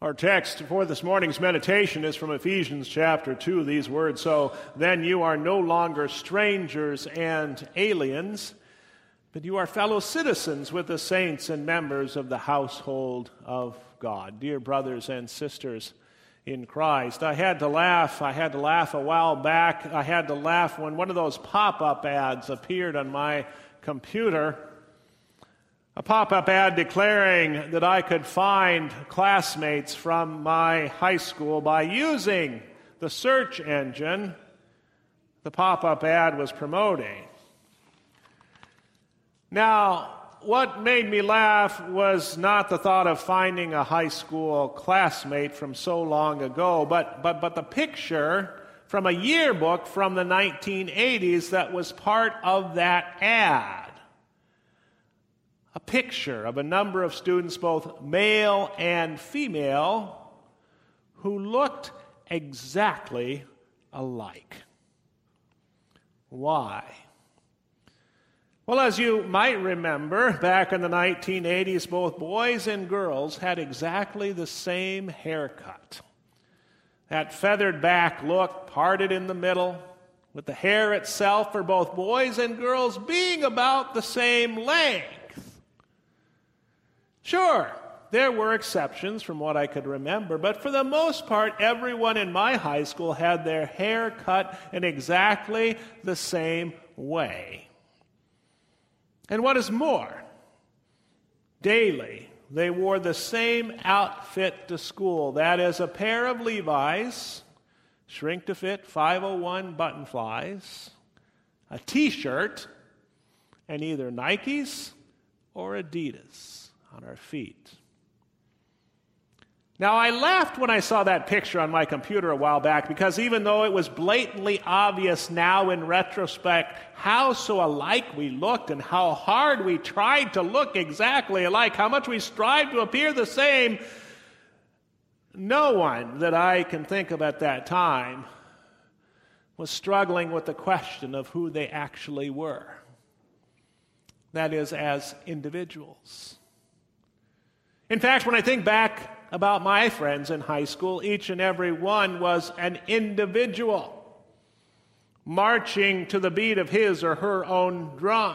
Our text for this morning's meditation is from Ephesians chapter 2, these words, "So then you are no longer strangers and aliens, but you are fellow citizens with the saints and members of the household of God." Dear brothers and sisters in Christ, I had to laugh a while back. I had to laugh when one of those pop-up ads appeared on my computer. A pop-up ad declaring that I could find classmates from my high school by using the search engine the pop-up ad was promoting. Now, what made me laugh was not the thought of finding a high school classmate from so long ago, but the picture from a yearbook from the 1980s that was part of that ad. A picture of a number of students, both male and female, who looked exactly alike. Why? Well, as you might remember, back in the 1980s, both boys and girls had exactly the same haircut. That feathered back look, parted in the middle, with the hair itself for both boys and girls being about the same length. Sure, there were exceptions from what I could remember, but for the most part, everyone in my high school had their hair cut in exactly the same way. And what is more, daily they wore the same outfit to school. That is, a pair of Levi's, shrink-to-fit 501 button flies, a T-shirt, and either Nikes or Adidas on our feet. Now, I laughed when I saw that picture on my computer a while back because even though it was blatantly obvious now in retrospect how so alike we looked and how hard we tried to look exactly alike, how much we strived to appear the same, no one that I can think of at that time was struggling with the question of who they actually were. That is, as individuals. In fact, when I think back about my friends in high school, each and every one was an individual, marching to the beat of his or her own drum.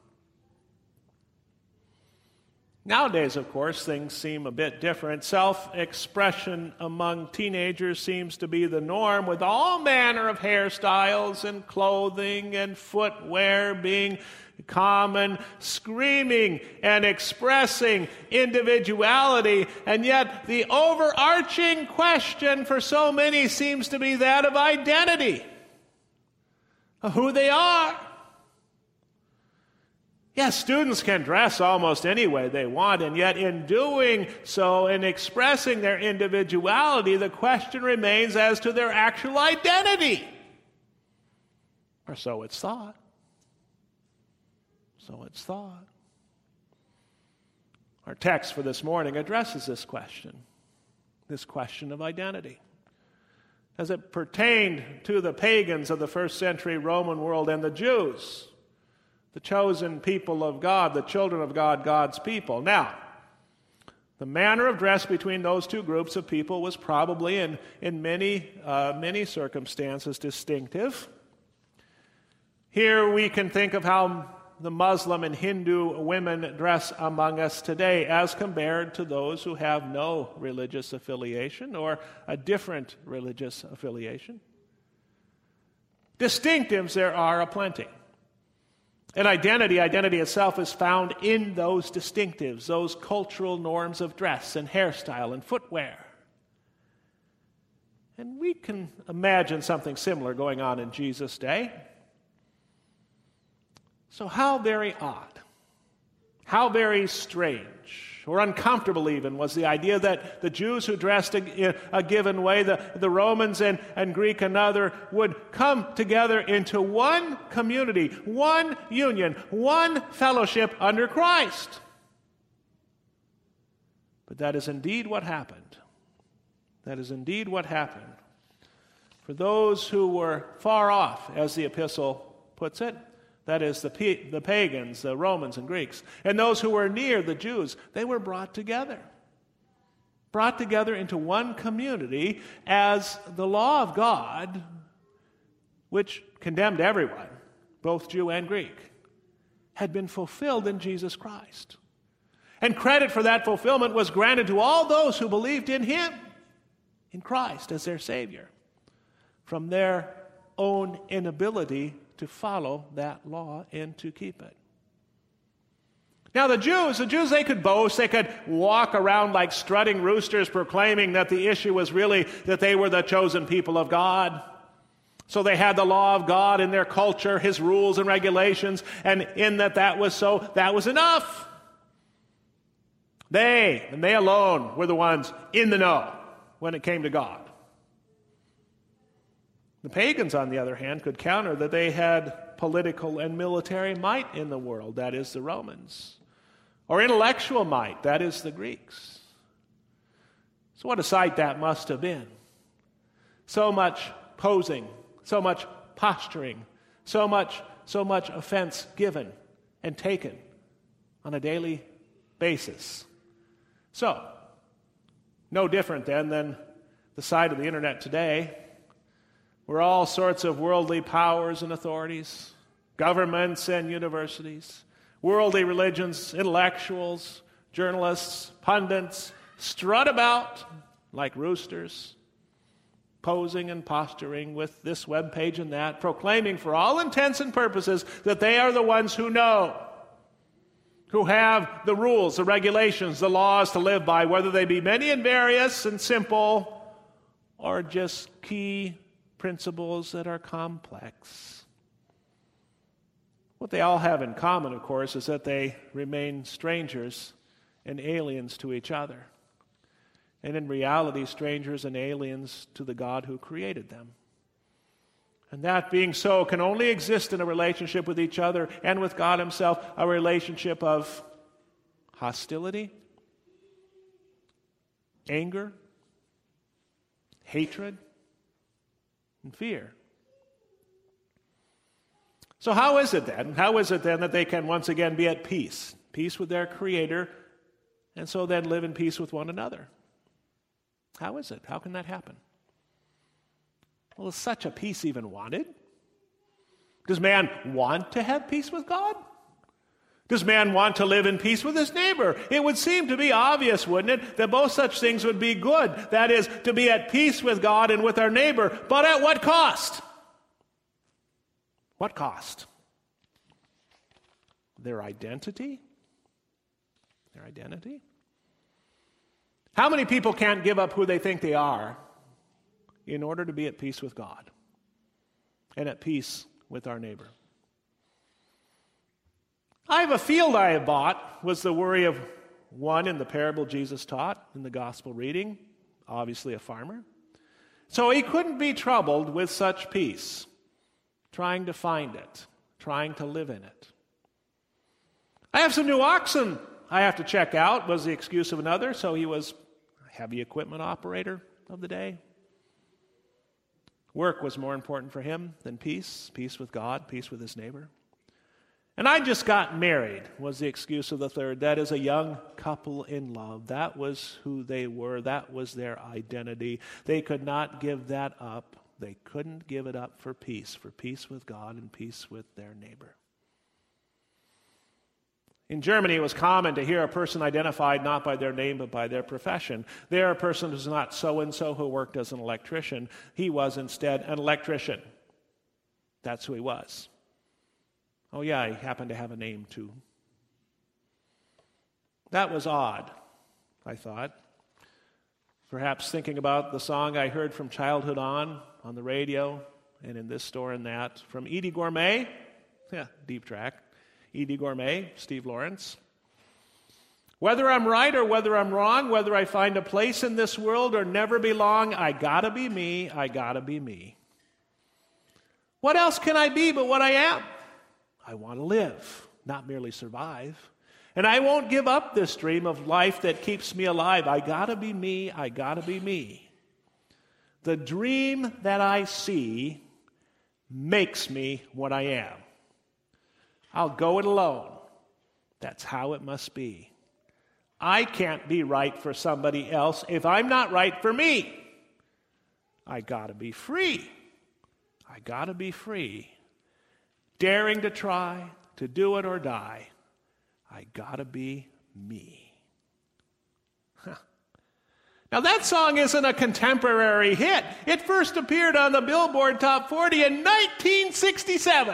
Nowadays, of course, things seem a bit different. Self-expression among teenagers seems to be the norm, with all manner of hairstyles and clothing and footwear being common, screaming and expressing individuality, and yet the overarching question for so many seems to be that of identity, of who they are. Yes, students can dress almost any way they want, and yet in doing so, in expressing their individuality, the question remains as to their actual identity. Or so it's thought. So it's thought. Our text for this morning addresses this question of identity. As it pertained to the pagans of the first century Roman world and the Jews, the chosen people of God, the children of God, God's people. Now, the manner of dress between those two groups of people was probably in many circumstances distinctive. Here we can think of how the Muslim and Hindu women dress among us today as compared to those who have no religious affiliation or a different religious affiliation. Distinctives there are aplenty. And identity itself is found in those distinctives, those cultural norms of dress and hairstyle and footwear. And we can imagine something similar going on in Jesus' day. So how very odd, how very strange, or uncomfortable even, was the idea that the Jews who dressed a given way, the Romans and Greek another, would come together into one community, one union, one fellowship under Christ. But that is indeed what happened. That is indeed what happened. For those who were far off, as the epistle puts it, that is, the pagans, the Romans and Greeks, and those who were near, the Jews, they were brought together. brought together into one community as the law of God, which condemned everyone, both Jew and Greek, had been fulfilled in Jesus Christ. And credit for that fulfillment was granted to all those who believed in him, in Christ as their Savior, from their own inability to follow that law and to keep it. Now the Jews, they could boast, they could walk around like strutting roosters proclaiming that the issue was really that they were the chosen people of God. So they had the law of God in their culture, his rules and regulations, and in that was so, that was enough. They, and they alone, were the ones in the know when it came to God. The pagans, on the other hand, could counter that they had political and military might in the world, that is the Romans, or intellectual might, that is the Greeks. So what a sight that must have been. So much posing, so much posturing, so much offense given and taken on a daily basis. So, no different then than the side of the internet today, where all sorts of worldly powers and authorities, governments and universities, worldly religions, intellectuals, journalists, pundits, strut about like roosters, posing and posturing with this webpage and that, proclaiming for all intents and purposes that they are the ones who know, who have the rules, the regulations, the laws to live by, whether they be many and various and simple, or just key principles that are complex. What they all have in common, of course, is that they remain strangers and aliens to each other. And in reality, strangers and aliens to the God who created them. And that being so can only exist in a relationship with each other and with God himself, a relationship of hostility, anger, hatred, and fear. So how is it then that they can once again be at peace with their Creator, and so then live in peace with one another? How is it? How can that happen? Well, is such a peace even wanted? Does man want to have peace with God? Does man want to live in peace with his neighbor? It would seem to be obvious, wouldn't it, that both such things would be good. That is, to be at peace with God and with our neighbor, but at what cost? What cost? Their identity? Their identity? How many people can't give up who they think they are in order to be at peace with God and at peace with our neighbor? I have a field I have bought, was the worry of one in the parable Jesus taught in the gospel reading, obviously a farmer. So he couldn't be troubled with such peace, trying to find it, trying to live in it. I have some new oxen I have to check out, was the excuse of another, so he was a heavy equipment operator of the day. Work was more important for him than peace with God, peace with his neighbor. And I just got married, was the excuse of the third. That is a young couple in love. That was who they were. That was their identity. They could not give that up. They couldn't give it up for peace with God and peace with their neighbor. In Germany, it was common to hear a person identified not by their name but by their profession. There, a person who's not so-and-so who worked as an electrician. He was instead an electrician. That's who he was. Oh yeah, he happened to have a name too. That was odd, I thought. Perhaps thinking about the song I heard from childhood on the radio and in this store and that, from Eydie Gormé. Yeah, deep track. Eydie Gormé, Steve Lawrence. Whether I'm right or whether I'm wrong, whether I find a place in this world or never belong, I gotta be me, I gotta be me. What else can I be but what I am? I want to live, not merely survive. And I won't give up this dream of life that keeps me alive. I gotta be me, I gotta be me. The dream that I see makes me what I am. I'll go it alone. That's how it must be. I can't be right for somebody else if I'm not right for me. I got to be free. I got to be free. Daring to try, to do it or die. I got to be me. Now that song isn't a contemporary hit. It first appeared on the Billboard Top 40 in 1967.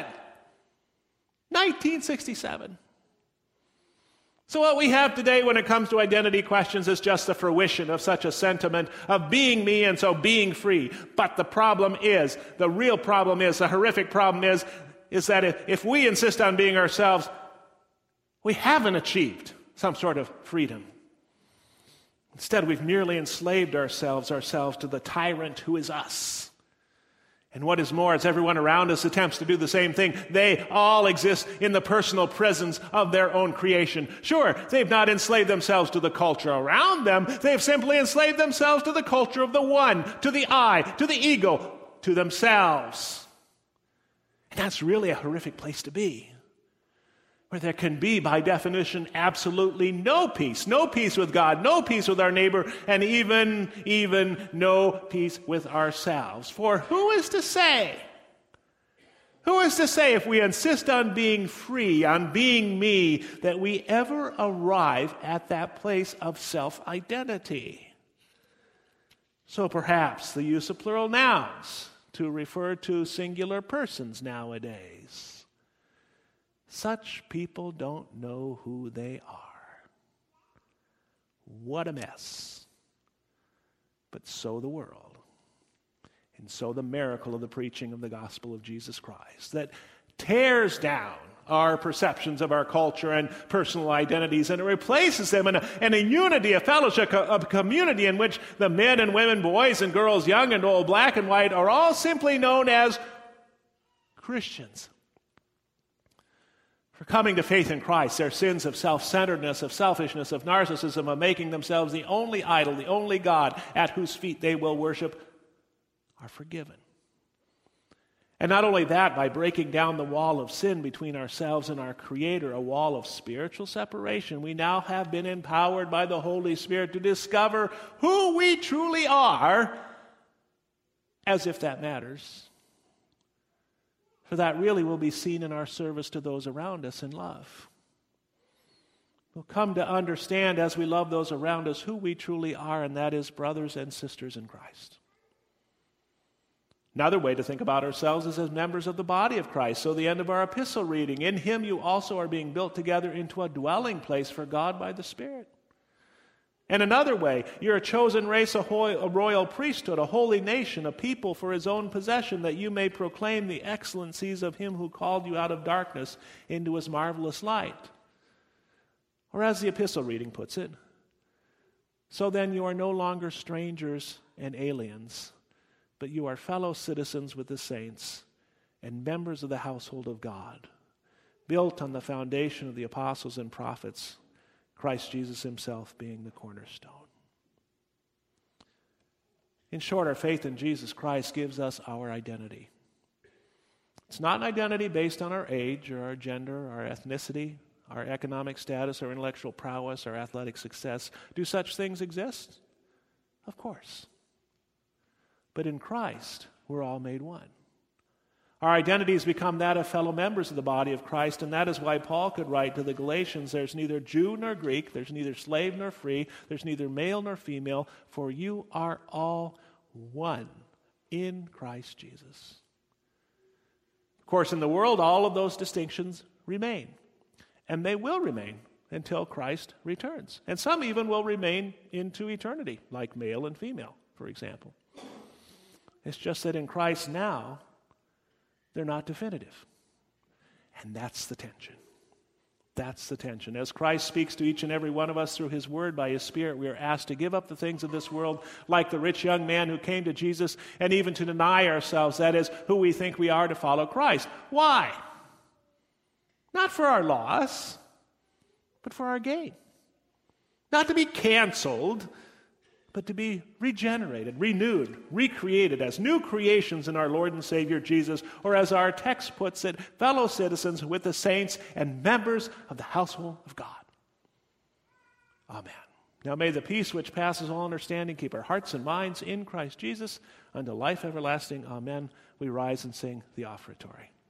1967. So what we have today when it comes to identity questions is just the fruition of such a sentiment of being me and so being free. But the problem is, the real problem is, the horrific problem is that if we insist on being ourselves, we haven't achieved some sort of freedom. Instead, we've merely enslaved ourselves to the tyrant who is us. And what is more, as everyone around us attempts to do the same thing, they all exist in the personal prisons of their own creation. Sure, they've not enslaved themselves to the culture around them. They've simply enslaved themselves to the culture of the one, to the I, to the ego, to themselves. And that's really a horrific place to be, where there can be, by definition, absolutely no peace with God, no peace with our neighbor, and even no peace with ourselves. For who is to say if we insist on being free, on being me, that we ever arrive at that place of self-identity? So perhaps the use of plural nouns to refer to singular persons nowadays. Such people don't know who they are. What a mess. But so the world. And so the miracle of the preaching of the gospel of Jesus Christ that tears down our perceptions of our culture and personal identities, and it replaces them in a unity, a fellowship, a community in which the men and women, boys and girls, young and old, black and white, are all simply known as Christians. For coming to faith in Christ, their sins of self-centeredness, of selfishness, of narcissism, of making themselves the only idol, the only God at whose feet they will worship, are forgiven. And not only that, by breaking down the wall of sin between ourselves and our Creator, a wall of spiritual separation, we now have been empowered by the Holy Spirit to discover who we truly are, as if that matters. For that really will be seen in our service to those around us in love. We'll come to understand as we love those around us who we truly are, and that is brothers and sisters in Christ. Another way to think about ourselves is as members of the body of Christ. So the end of our epistle reading, in Him you also are being built together into a dwelling place for God by the Spirit. And another way, you're a chosen race, a royal priesthood, a holy nation, a people for His own possession, that you may proclaim the excellencies of Him who called you out of darkness into His marvelous light. Or as the epistle reading puts it, so then you are no longer strangers and aliens, but you are fellow citizens with the saints and members of the household of God, built on the foundation of the apostles and prophets, Christ Jesus Himself being the cornerstone. In short, our faith in Jesus Christ gives us our identity. It's not an identity based on our age or our gender, our ethnicity, our economic status, our intellectual prowess, our athletic success. Do such things exist? Of course. But in Christ, we're all made one. Our identities become that of fellow members of the body of Christ, and that is why Paul could write to the Galatians, there's neither Jew nor Greek, there's neither slave nor free, there's neither male nor female, for you are all one in Christ Jesus. Of course, in the world, all of those distinctions remain, and they will remain until Christ returns. And some even will remain into eternity, like male and female, for example. It's just that in Christ now, they're not definitive. And that's the tension. That's the tension. As Christ speaks to each and every one of us through His Word by His Spirit, we are asked to give up the things of this world, like the rich young man who came to Jesus, and even to deny ourselves, that is, who we think we are, to follow Christ. Why? Not for our loss, but for our gain. Not to be canceled, but to be regenerated, renewed, recreated as new creations in our Lord and Savior Jesus, or as our text puts it, fellow citizens with the saints and members of the household of God. Amen. Now may the peace which passes all understanding keep our hearts and minds in Christ Jesus unto life everlasting. Amen. We rise and sing the offertory.